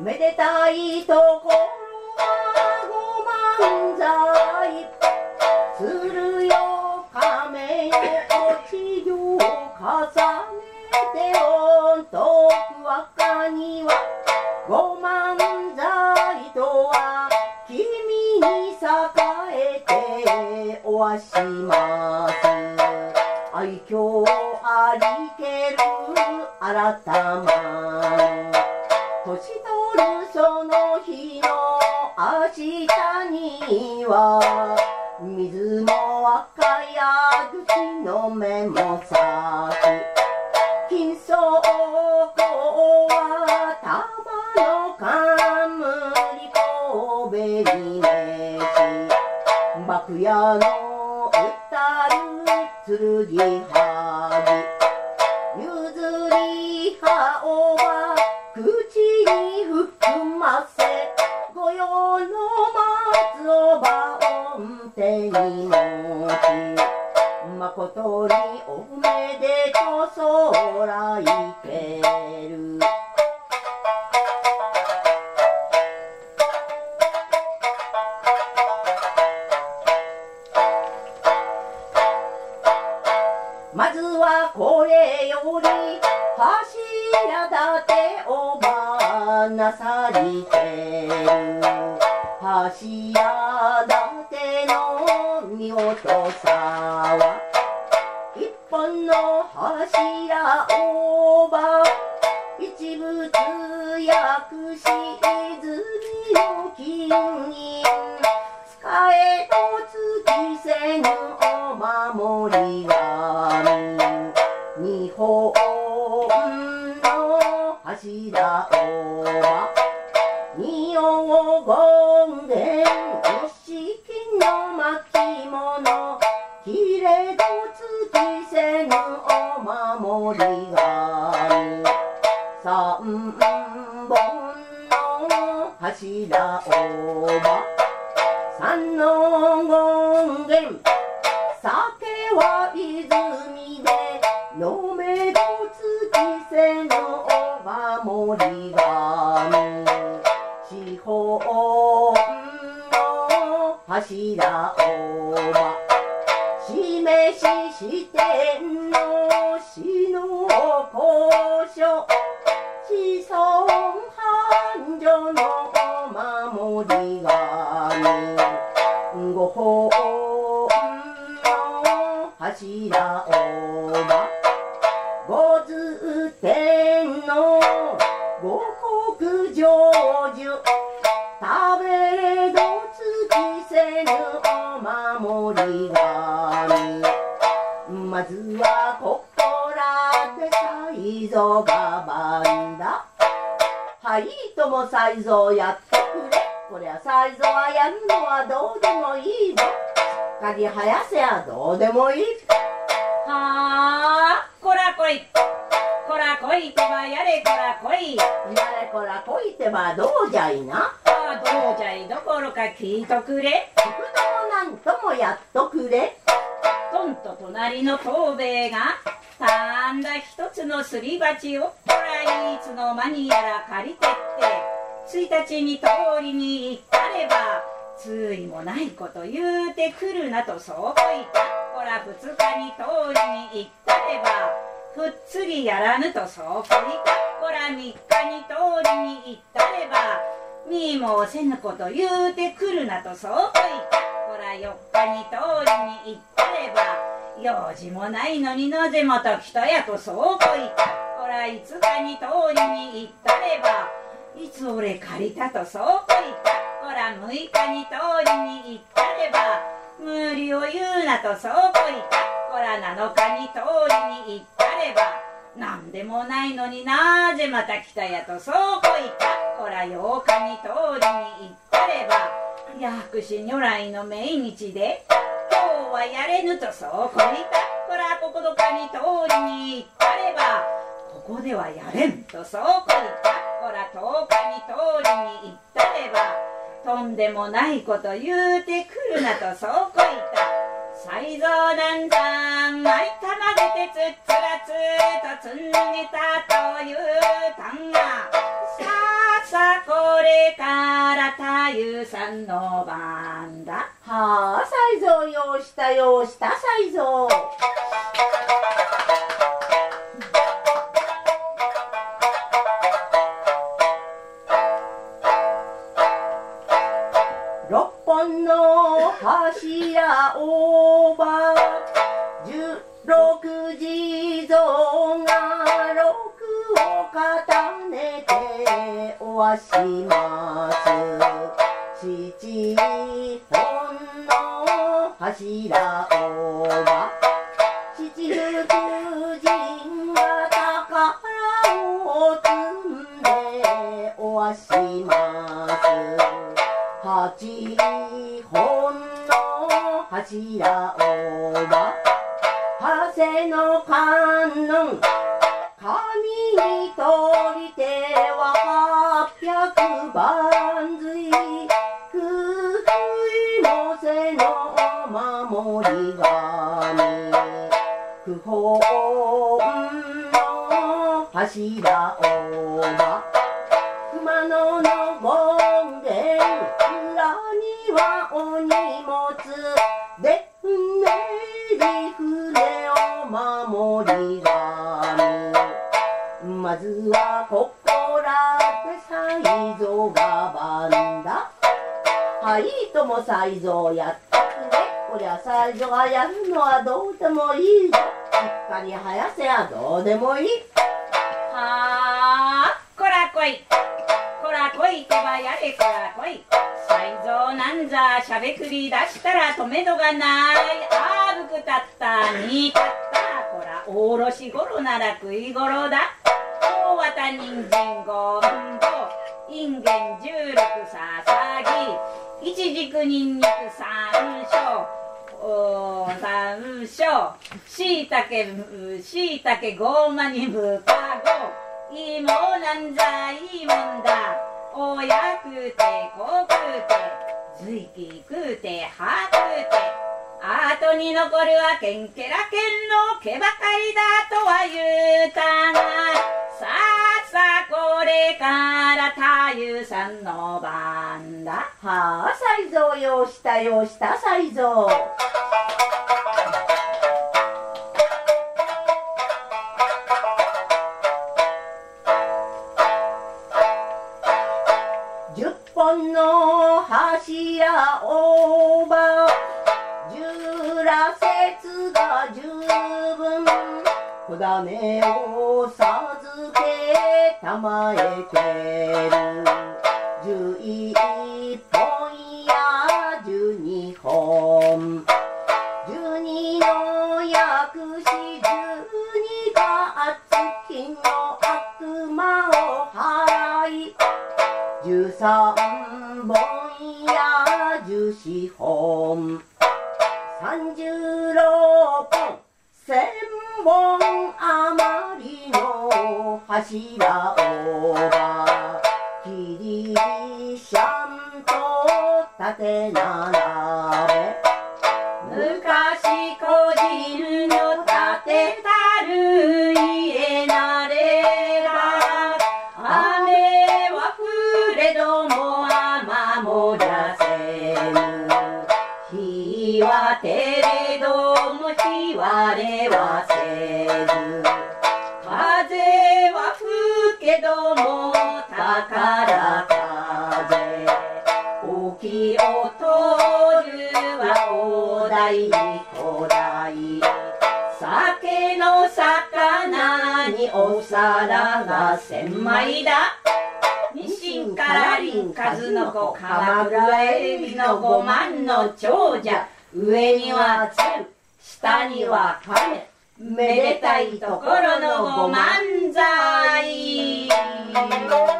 めでたいところはご満載するよ亀よ治療を重ねてお徳若にはご満載とは君に栄えておわします愛嬌ありける新たまの年取るその日の明日には水も赤や口の目も咲き金相公は玉の冠神戸に召し幕屋の歌る剣はぎ譲り葉をは口に含ませ御用の松尾葉を手に持ち誠におめでと空いけるまずはこれより柱立てをばなさりける柱立ての見事さは一本の柱をば一物訳し泉の金銀使えと尽きせぬお守り神日本の柱をば二黄金一式の巻物きれと尽きせぬお守り神三本の柱をば三の権現酒は泉で飲めと尽きせぬお守り神四本の柱をば示し四天の死の高所子孫繁盛のお守り神五本の柱をば五頭天の五穀成就食べれど尽きせぬお守り神まずはここらで才蔵が番だはいとも才蔵やってくれこりゃ才蔵はやるのはどうでもいいのかりはやせやどうでもいいはあこらこいこらこいてばやれこらこいやれこらこいてばどうじゃいなああどうじゃいどころか聞いとくれ福田もなんともやっとくれとんと隣の藤兵衛がたんだ一つのすり鉢をこらいつの間にやら借りてって1日に通りに行ったればついもないこと言うてくるなとそうこいたこら2日に通りに行ったればふっつりやらぬとそうこいたこら3日に通りに行ったれば見もせぬこと言うてくるなとそうこいたこら4日に通りに行ったれば用事もないのになぜまた来たやとそうこいたこら5日に通りに行ったればいつ俺借りたとそうこいたこら6日に通りに行ったれば無理を言うなとそうこいたこら7日に通りに行ったればなんでもないのになぜまた来たやとそうこいたこら8日に通りに行ったれば薬師如来の命日で今日はやれぬとそうこいたこら9日に通りに行ったればここではやれんとそうこいたこら10日に通りに行ったればとんでもないこと言うてくるなとそうこいた才蔵なんざんまりたまげてつっつらつとつんげたというたんがさあさこれから太夫さんの番だ。 はあ、才蔵よしたよした才蔵。六本の柱をば16地蔵が六を重ねておわします。七本の柱をば七福神が宝を積んでおわします。八本の柱をば長谷の観音神にとりては800番髄工夫もせの守り神不本の柱をば熊野の権現裏にはお荷物で船り船を守り神まずはここらで才蔵が番だ。はいとも才蔵やってくれ。こりゃ才蔵がやるのはどうでもいいぞ。しっかり生やせやどうでもいい。 はあ、こら来いこら来いてばやれこら来い。才蔵なんざしゃべくり出したら止めどがない。あぶくたったにたったこらおろしごろなら食いごろだ。大綿人参5分とインゲン16ささぎいちじくにんにく3升しいたけごまにぶかごいいもんなんざいいもんだ。おや食うてこう食うてずいき食うては食うてあとに残るはけんけらけんの毛ばかりだとは言うたがさあさあこれから太夫さんの番だ。 はあ、才蔵よしたよした才蔵。10本の柱をば十羅節が十分小種を授けたまえてる11本や12本12の薬師12が月の悪魔を払い13本や14本36本1000本余りの柱をばキリシャンと立て並べ昔個人の建てたる家なれば雨は降れども雨もじゃせぬ日は照れども日はれはせず風は吹けども宝風沖を通るはお題古代酒の魚にお皿が千枚だニシンからりん数の子鎌倉エビの5万の長者上には鶴下には亀めでたいところのご漫才